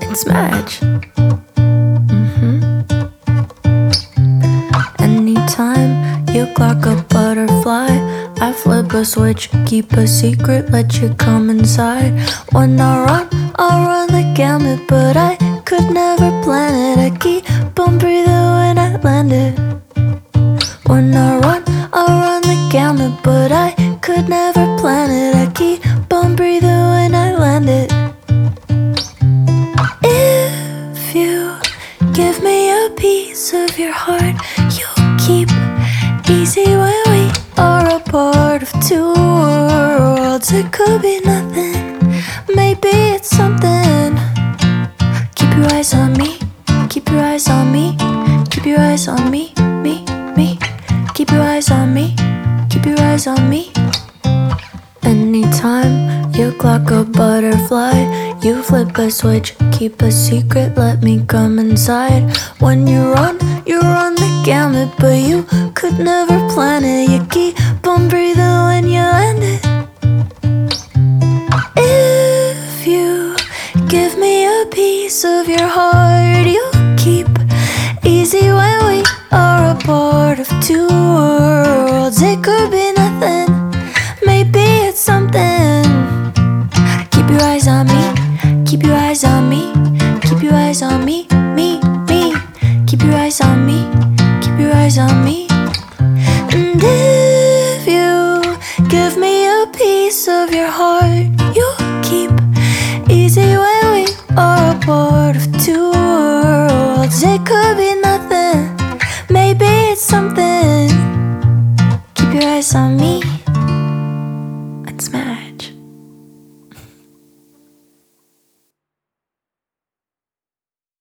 Smash. Anytime you clock a butterfly, I flip a switch, keep a secret, let you come inside. When I run the gamut, but I could never plan it. I keep on breathing when I land it. When I run the gamut, but I could never plan it. I keep on breathing when I land it. If you give me a piece of your heart, you'll keep easy when we are a part of two worlds. It could be nothing, maybe it's something. Keep your eyes on me, keep your eyes on me, keep your eyes on me, me. Keep your eyes on me, keep your eyes on me. Anytime you clock a butterfly, you flip a switch, keep a secret, let me come inside. When you run the gamut, but you could never plan it. You keep on breathing when you land it. If you give me a piece of your heart, you'll keep easy when we are a part of two worlds. It could be nothing, maybe it's something. Keep your eyes on me, keep your eyes on me, keep your eyes on me, me. Keep your eyes on me, keep your eyes on me. And if you give me a piece of your heart, you'll keep easy when we are a part of two worlds. It could be nothing, maybe it's something. Keep your eyes on me.